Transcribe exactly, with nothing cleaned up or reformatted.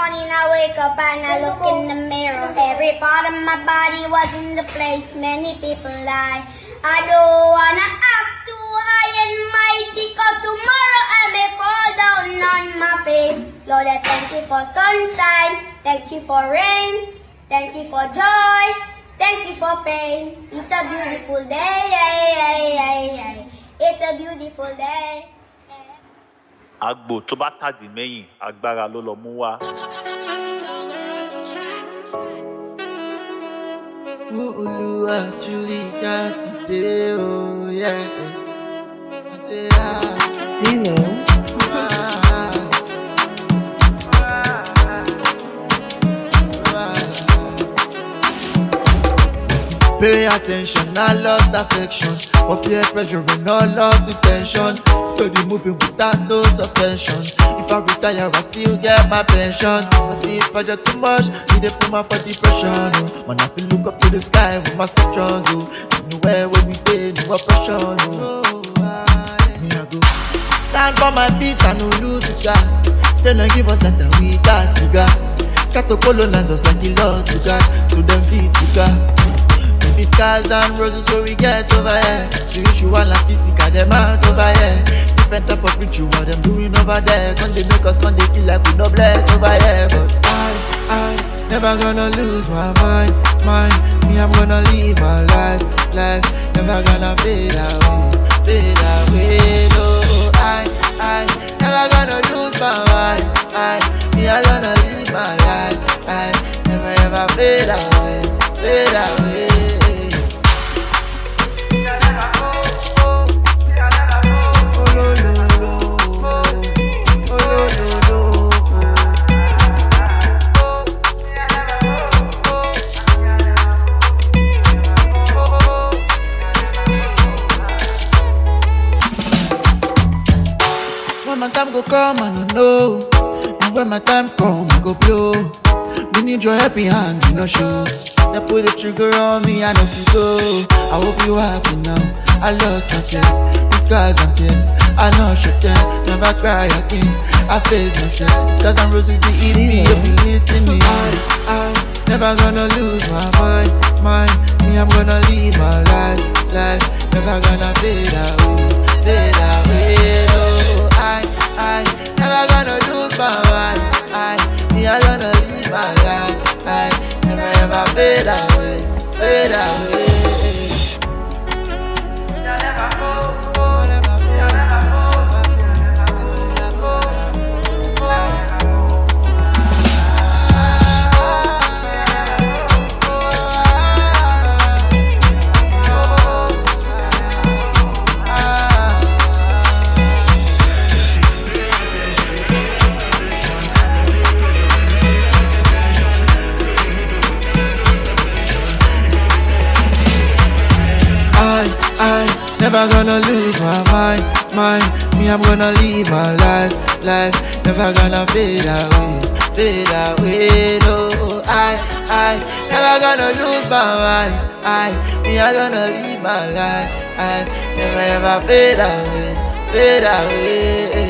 morning I wake up and I look in the mirror. Every part of my body was in the place many people lie. I don't wanna act too high and mighty, cause tomorrow I may fall down on my face. Lord, I thank you for sunshine, thank you for rain, thank you for joy, thank you for pain. It's a beautiful day, it's a beautiful day. Agbo tó bá tàdí mẹ́yìn agbára ló lọ mú wá. Olúwa Julia today, oh yeah. I say ah. Zero. Pay attention, I lost affection. Up peer pressure and all of the tension. Steady moving without no suspension. If I retire, I still get my pension. I see pressure too much, need to put my body pressure. No. When I feel look up to the sky with my sections, oh. Anywhere where we dey, no oppression. Oh. Me I go stand for my beat and no lose it. Say no give us that we got it. Got to colonize us like the Lord you got. To them feet you got. The scars and roses so we get over here. Spiritual and physical, them out over here. Different type of ritual, them doing over there. When they make us, when they feel like we no bless over here. But I, I, never gonna lose my mind, mind. Me, I'm gonna live my life, life. Never gonna fade away, fade away. No, I, I, never gonna lose my mind, mind. Me, I'm gonna live my life, life. Never ever fade away, fade away. When my time go come, I don't know. And when my time come, I go blow. We need your happy hand, you know show. They put the trigger on me, I know you go. I hope you happy now. I lost my chest, the scars and tears. I know shut them, never cry again. I face my fear. The scars and roses they eat me, if you listen me. I, I, never gonna lose my mind, mind. Me, I'm gonna live my life, life. Never gonna fade away, fade away. No, I, I, never gonna lose my mind, I. Me, I'm gonna live my life, life. Never ever fade away, fade away. Never gonna lose my mind, mind. Me, I'm gonna live my life, life. Never gonna fade away, fade away. No, I, I, never gonna lose my mind, I. Me, I'm gonna live my life, I. Never ever fade away, fade away.